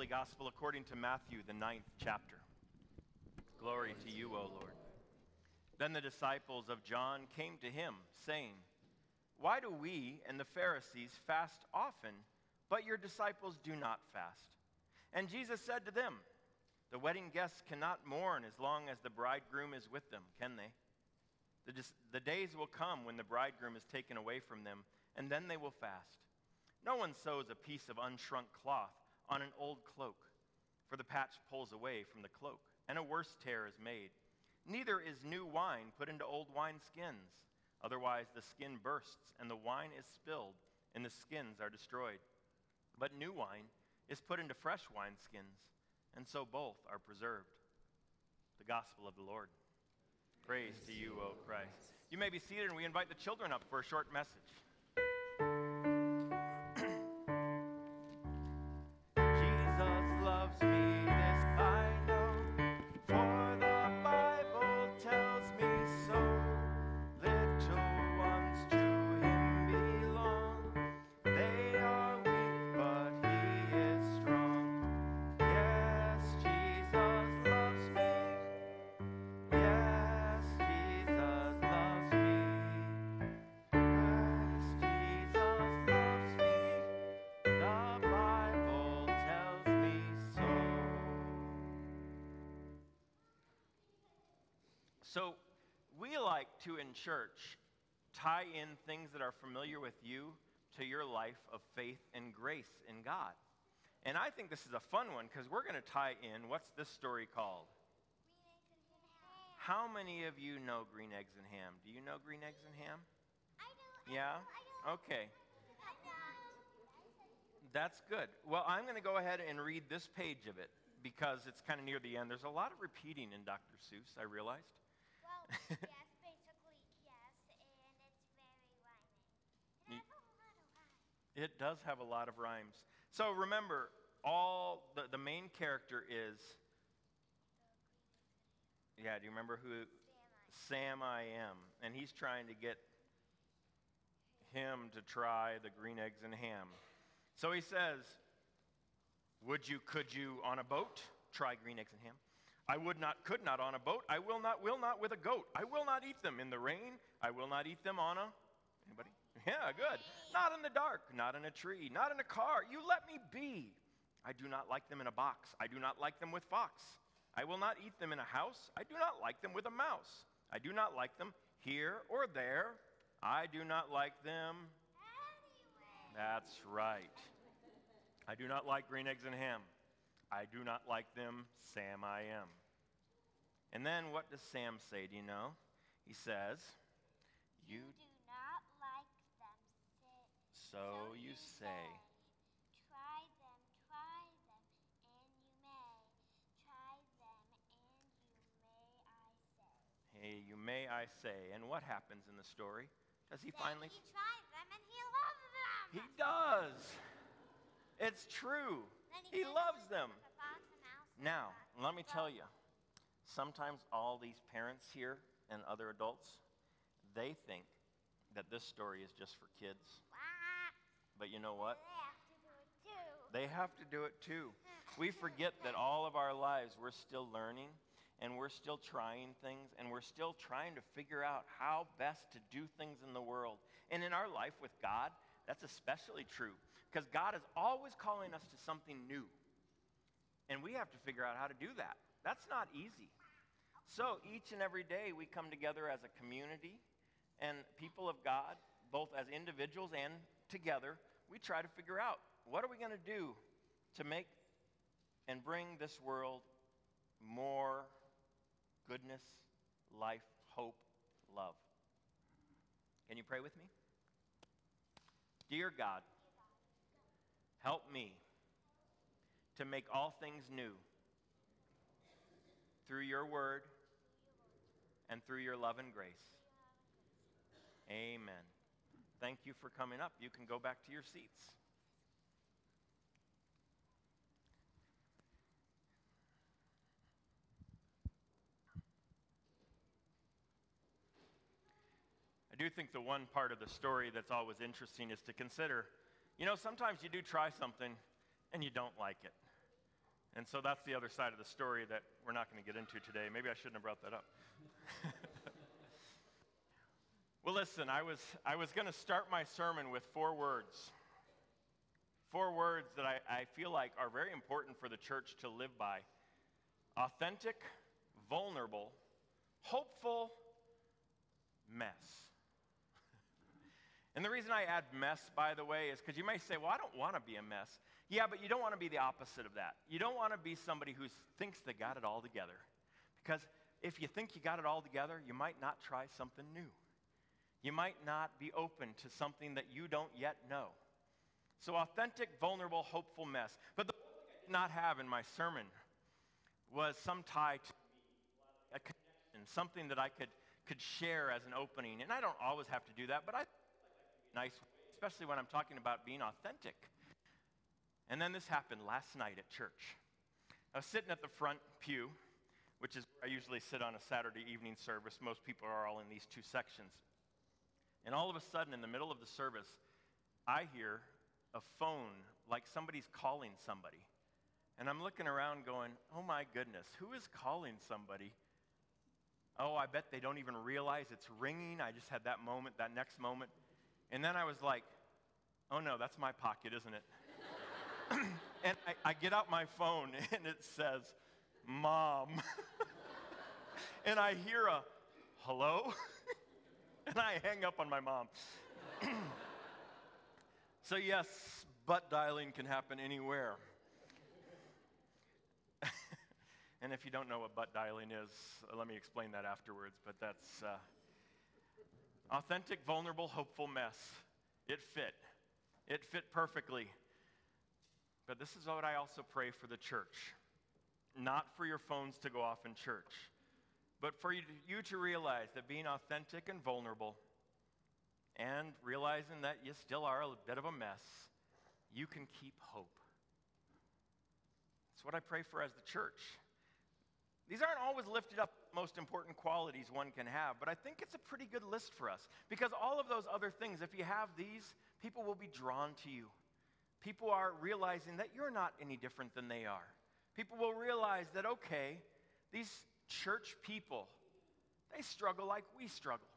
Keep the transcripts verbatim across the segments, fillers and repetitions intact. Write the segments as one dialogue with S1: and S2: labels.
S1: Holy Gospel according to Matthew, the ninth chapter. Glory to you, O Lord. Then the disciples of John came to him, saying, "Why do we and the Pharisees fast often, but your disciples do not fast?" And Jesus said to them, "The wedding guests cannot mourn as long as the bridegroom is with them, can they? The, dis- the days will come when the bridegroom is taken away from them, and then they will fast. No one sews a piece of unshrunk cloth on an old cloak, for the patch pulls away from the cloak, and a worse tear is made. Neither is new wine put into old wineskins. Otherwise the skin bursts, and the wine is spilled, and the skins are destroyed. But new wine is put into fresh wineskins, and so both are preserved." The Gospel of the Lord. Praise to you, O Christ. You may be seated, and we invite the children up for a short message. Jesus loves me, this I know, for the Bible tells me so. Little ones to him belong. They are weak, but he is strong. Yes, Jesus loves me. Yes, Jesus loves me. Yes, Jesus loves me. The Bible tells me so. So, we like to, in church, tie in things that are familiar with you to your life of faith and grace in God. And I think this is a fun one because we're going to tie in, what's this story called?
S2: Green eggs and ham.
S1: How many of you know green eggs and ham? Do you know green eggs and ham?
S2: I do.
S1: Yeah?
S2: I do.
S1: Okay.
S2: I do.
S1: That's good. Well, I'm going to go ahead and read this page of it because it's kind of near the end. There's a lot of repeating in Doctor Seuss, I realized.
S2: Well, yes, basically, yes, and it's very rhyming. It has a lot of rhymes.
S1: It does have a lot of rhymes. So remember, all the, the main character is, yeah, do you remember who? Sam I Am. And he's trying to get him to try the green eggs and ham. So he says, "Would you, could you on a boat try green eggs and ham? I would not, could not on a boat. I will not, will not with a goat. I will not eat them in the rain. I will not eat them on a," anybody? Yeah, good. "Not in the dark, not in a tree, not in a car. You let me be. I do not like them in a box. I do not like them with fox. I will not eat them in a house. I do not like them with a mouse. I do not like them here or there. I do not like them."
S2: Anyway.
S1: That's right. "I do not like green eggs and ham. I do not like them, Sam I Am." And then what does Sam say, do you know? He says,
S2: You
S1: "You,
S2: do not like them, say,
S1: so you say."
S2: Try them, try them, and you may. Try them, and you may, I say.
S1: Hey, you may I say. And what happens in the story? Does he
S2: Then
S1: finally?
S2: he tried them, and he loves them.
S1: He does. It's true.
S2: Then
S1: He
S2: goes
S1: loves
S2: with
S1: them.
S2: the fox and mouse and
S1: Now,
S2: the
S1: let me tell
S2: frog.
S1: you, sometimes all these parents here and other adults, they think that this story is just for kids.
S2: Wah.
S1: But you know what?
S2: They have to do it too.
S1: They have to do it too. We forget that all of our lives we're still learning and we're still trying things and we're still trying to figure out how best to do things in the world. And in our life with God, that's especially true because God is always calling us to something new. And we have to figure out how to do that. That's not easy. So each and every day we come together as a community and people of God, both as individuals and together, we try to figure out what are we going to do to make and bring this world more goodness, life, hope, love. Can you pray with me? Dear God, help me to make all things new through your word and through your love and grace. Amen. Thank you for coming up. You can go back to your seats. I do think the one part of the story that's always interesting is to consider, you know, sometimes you do try something and you don't like it. And so that's the other side of the story that we're not going to get into today. Maybe I shouldn't have brought that up. Well, listen, I was, I was going to start my sermon with four words. Four words that I, I feel like are very important for the church to live by. Authentic, vulnerable, hopeful, mess. And the reason I add mess, by the way, is because you may say, well, I don't want to be a mess. Yeah, but you don't want to be the opposite of that. You don't want to be somebody who thinks they got it all together. Because if you think you got it all together, you might not try something new. You might not be open to something that you don't yet know. So authentic, vulnerable, hopeful mess. But the one thing I did not have in my sermon was some tie to a connection, something that I could, could share as an opening. And I don't always have to do that, but I think it's a nice way, especially when I'm talking about being authentic. And then this happened last night at church. I was sitting at the front pew, which is where I usually sit on a Saturday evening service. Most people are all in these two sections. And all of a sudden, in the middle of the service, I hear a phone, like somebody's calling somebody. And I'm looking around going, oh my goodness, who is calling somebody? Oh, I bet they don't even realize it's ringing. I just had that moment, that next moment. And then I was like, oh no, that's my pocket, isn't it? And I, I get out my phone and it says, Mom. And I hear a, hello? And I hang up on my mom. So yes, butt dialing can happen anywhere. And if you don't know what butt dialing is, let me explain that afterwards. But that's uh, authentic, vulnerable, hopeful mess. It fit. It fit perfectly. But this is what I also pray for the church. Not for your phones to go off in church, but for you to, you to realize that being authentic and vulnerable and realizing that you still are a bit of a mess, you can keep hope. That's what I pray for as the church. These aren't always lifted up most important qualities one can have, but I think it's a pretty good list for us because all of those other things, if you have these, people will be drawn to you. People are realizing that you're not any different than they are. People will realize that, okay, these church people, they struggle like we struggle.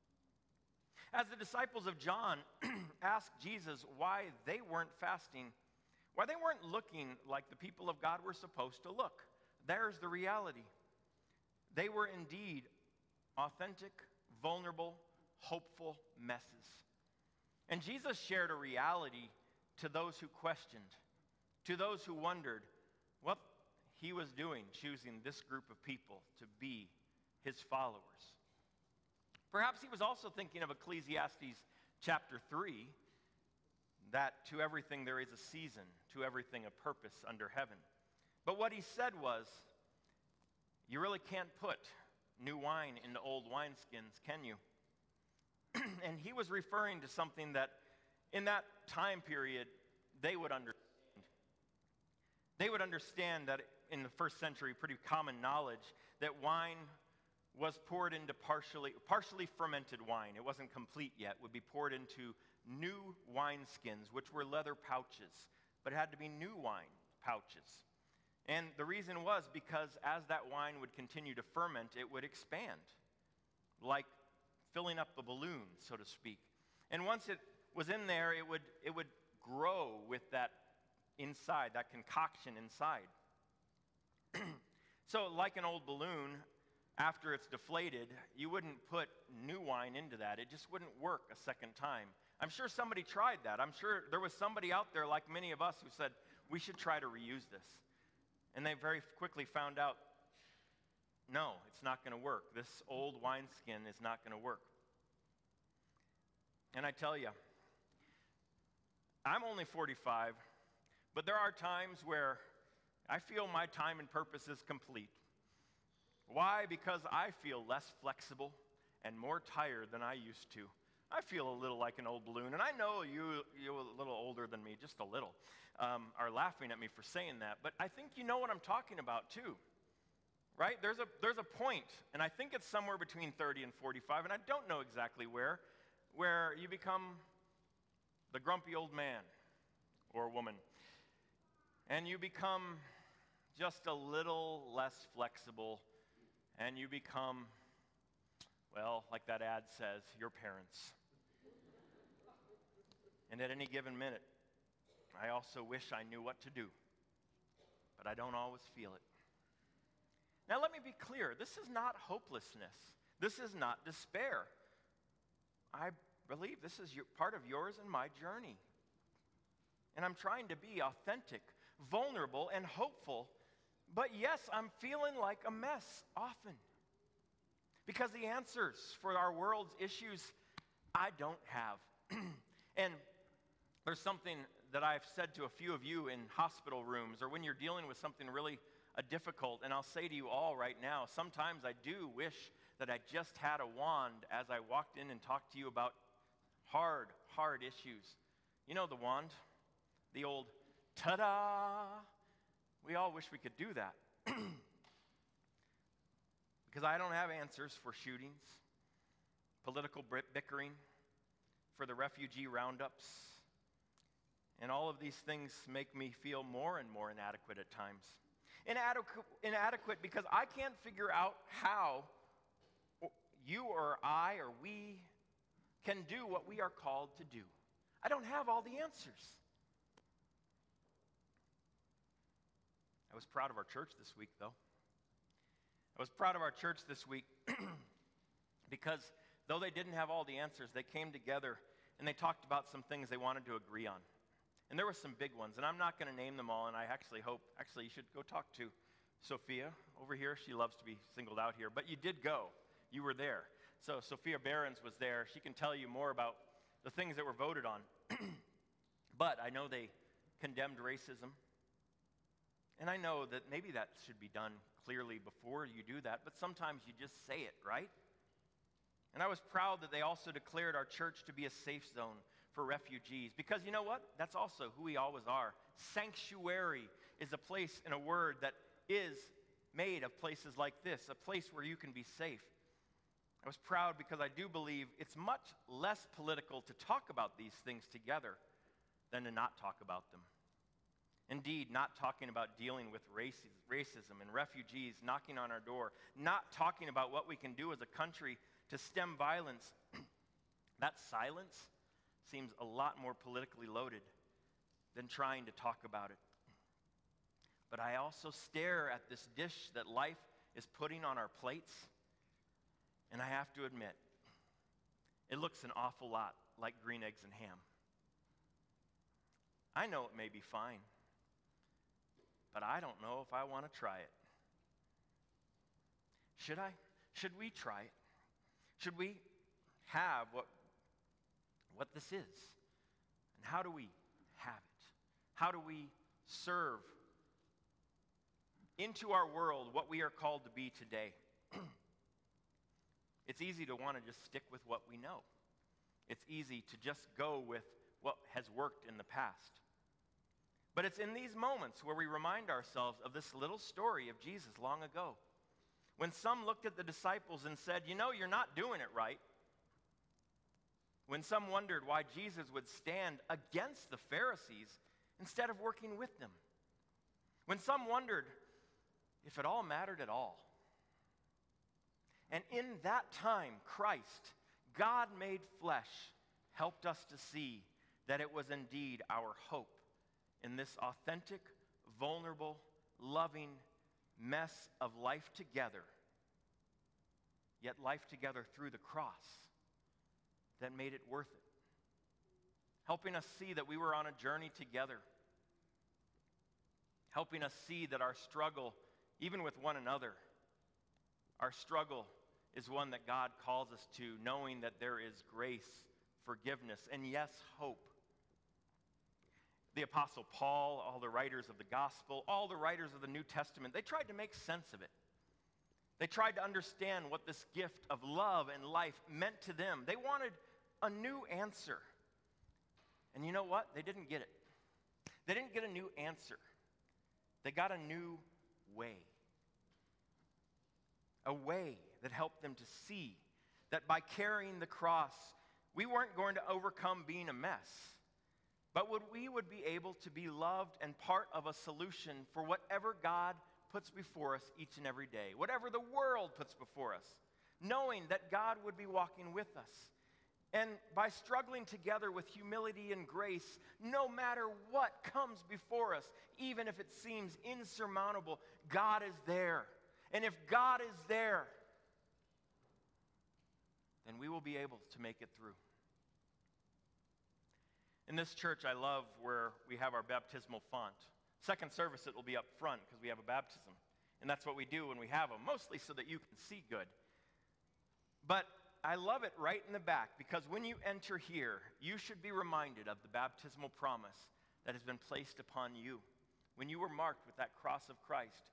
S1: As the disciples of John asked Jesus why they weren't fasting, why they weren't looking like the people of God were supposed to look, there's the reality. They were indeed authentic, vulnerable, hopeful messes. And Jesus shared a reality to those who questioned, to those who wondered what he was doing, choosing this group of people to be his followers. Perhaps he was also thinking of Ecclesiastes chapter three, that to everything there is a season, to everything a purpose under heaven. But what he said was, you really can't put new wine into old wineskins, can you? And he was referring to something that in that time period they would understand. They would understand that in the first century, pretty common knowledge, that wine was poured into partially, partially fermented wine. It wasn't complete yet, would be poured into new wineskins, which were leather pouches, but it had to be new wine pouches. And the reason was because as that wine would continue to ferment, it would expand, like filling up a balloon, so to speak. And once it was in there, it would, it would grow with that inside, that concoction inside. So like an old balloon, after it's deflated, you wouldn't put new wine into that. It just wouldn't work a second time. I'm sure somebody tried that. I'm sure there was somebody out there, like many of us, who said, we should try to reuse this. And they very quickly found out, no, it's not going to work. This old wineskin is not going to work. And I tell you, I'm only forty-five, but there are times where I feel my time and purpose is complete. Why? Because I feel less flexible and more tired than I used to. I feel a little like an old balloon, and I know you, you're a little older than me, just a little, um, are laughing at me for saying that, but I think you know what I'm talking about too, right? There's a, there's a point, and I think it's somewhere between thirty and forty-five, and I don't know exactly where, where you become the grumpy old man or woman, and you become just a little less flexible, and you become, well, like that ad says, your parents. And at any given minute, I also wish I knew what to do, but I don't always feel it. Now, let me be clear. This is not hopelessness. This is not despair. I believe this is your, part of yours and my journey. And I'm trying to be authentic, vulnerable, and hopeful. But yes, I'm feeling like a mess often. Because the answers for our world's issues, I don't have. And there's something that I've said to a few of you in hospital rooms, or when you're dealing with something really uh, difficult, and I'll say to you all right now, sometimes I do wish that I just had a wand as I walked in and talked to you about hard, hard issues. You know the wand? The old ta-da! We all wish we could do that. Because I don't have answers for shootings, political bickering, for the refugee roundups, and all of these things make me feel more and more inadequate at times. Inadequate, inadequate because I can't figure out how you or I or we can do what we are called to do. I don't have all the answers. I was proud of our church this week, though. I was proud of our church this week because though they didn't have all the answers, they came together and they talked about some things they wanted to agree on. And there were some big ones, and I'm not going to name them all, and I actually hope, actually you should go talk to Sophia over here. She loves to be singled out here, but you did go. You were there. So Sophia Behrens was there. She can tell you more about the things that were voted on. But I know they condemned racism. And I know that maybe that should be done clearly before you do that, but sometimes you just say it, right? And I was proud that they also declared our church to be a safe zone for refugees. Because you know what? That's also who we always are. Sanctuary is a place and a word that is made of places like this, a place where you can be safe. I was proud because I do believe it's much less political to talk about these things together than to not talk about them. Indeed, not talking about dealing with racism and refugees knocking on our door, not talking about what we can do as a country to stem violence, that silence seems a lot more politically loaded than trying to talk about it. But I also stare at this dish that life is putting on our plates, and I have to admit, it looks an awful lot like green eggs and ham. I know it may be fine, but I don't know if I want to try it. Should I? Should we try it? Should we have what, what this is? And how do we have it? How do we serve into our world what we are called to be today? It's easy to want to just stick with what we know. It's easy to just go with what has worked in the past. But it's in these moments where we remind ourselves of this little story of Jesus long ago. When some looked at the disciples and said, you know, you're not doing it right. When some wondered why Jesus would stand against the Pharisees instead of working with them. When some wondered if it all mattered at all. And in that time, Christ, God made flesh, helped us to see that it was indeed our hope in this authentic, vulnerable, loving mess of life together, yet life together through the cross that made it worth it. Helping us see that we were on a journey together. Helping us see that our struggle, even with one another, our struggle is one that God calls us to, knowing that there is grace, forgiveness, and yes, hope. The Apostle Paul, all the writers of the gospel, all the writers of the New Testament, they tried to make sense of it. They tried to understand what this gift of love and life meant to them. They wanted a new answer. And you know what? They didn't get it. They didn't get a new answer. They got a new way. A way that helped them to see that by carrying the cross, we weren't going to overcome being a mess. but would we would be able to be loved and part of a solution for whatever God puts before us each and every day, whatever the world puts before us, knowing that God would be walking with us. And by struggling together with humility and grace, no matter what comes before us, even if it seems insurmountable, God is there. And if God is there, then we will be able to make it through. In this church, I love where we have our baptismal font. Second service, it will be up front because we have a baptism. And that's what we do when we have them, mostly so that you can see good. But I love it right in the back because when you enter here, you should be reminded of the baptismal promise that has been placed upon you when you were marked with that cross of Christ.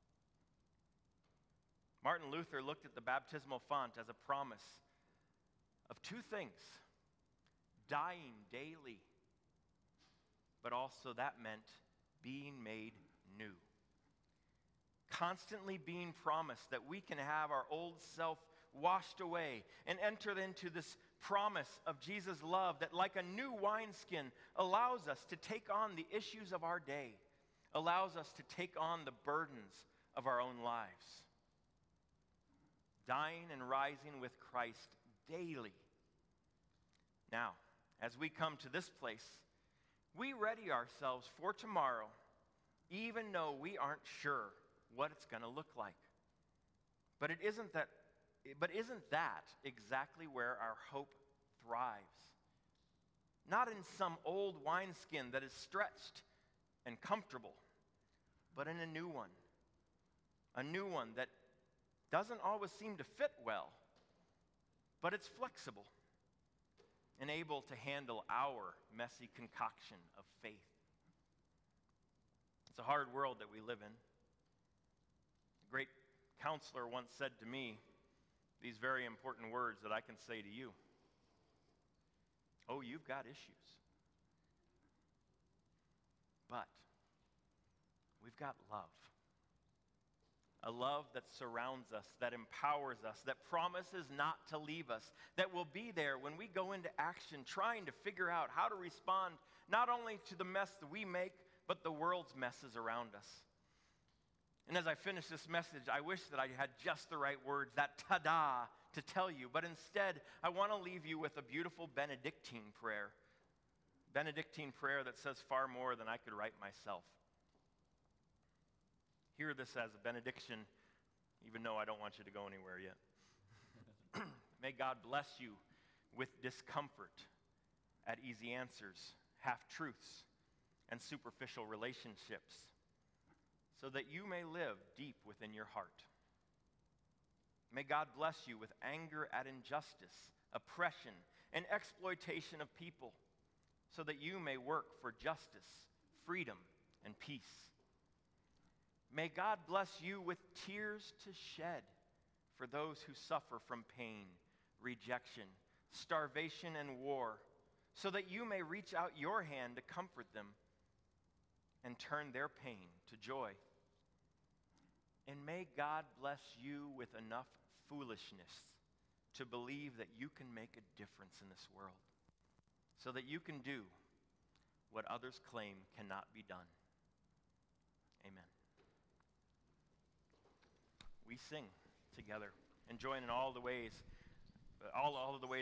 S1: Martin Luther looked at the baptismal font as a promise of two things: dying daily, but also that meant being made new. Constantly being promised that we can have our old self washed away and enter into this promise of Jesus' love that, like a new wineskin, allows us to take on the issues of our day, allows us to take on the burdens of our own lives. Dying and rising with Christ daily. Now, as we come to this place, we ready ourselves for tomorrow, even though we aren't sure what it's going to look like. But it isn't that But isn't that exactly where our hope thrives? Not in some old wineskin that is stretched and comfortable, but in a new one. A new one that doesn't always seem to fit well, but it's flexible and able to handle our messy concoction of faith. It's a hard world that we live in. A great counselor once said to me these very important words that I can say to you. Oh, you've got issues. But we've got love. A love that surrounds us, that empowers us, that promises not to leave us, that will be there when we go into action trying to figure out how to respond not only to the mess that we make, but the world's messes around us. And as I finish this message, I wish that I had just the right words, that ta-da, to tell you. But instead, I want to leave you with a beautiful Benedictine prayer. Benedictine prayer that says far more than I could write myself. Hear this as a benediction, even though I don't want you to go anywhere yet. May God bless you with discomfort at easy answers, half-truths, and superficial relationships, so that you may live deep within your heart. May God bless you with anger at injustice, oppression, and exploitation of people, so that you may work for justice, freedom, and peace. May God bless you with tears to shed for those who suffer from pain, rejection, starvation, and war, so that you may reach out your hand to comfort them and turn their pain to joy. And may God bless you with enough foolishness to believe that you can make a difference in this world, so that you can do what others claim cannot be done. Amen. We sing together and join in all the ways, all, all of the ways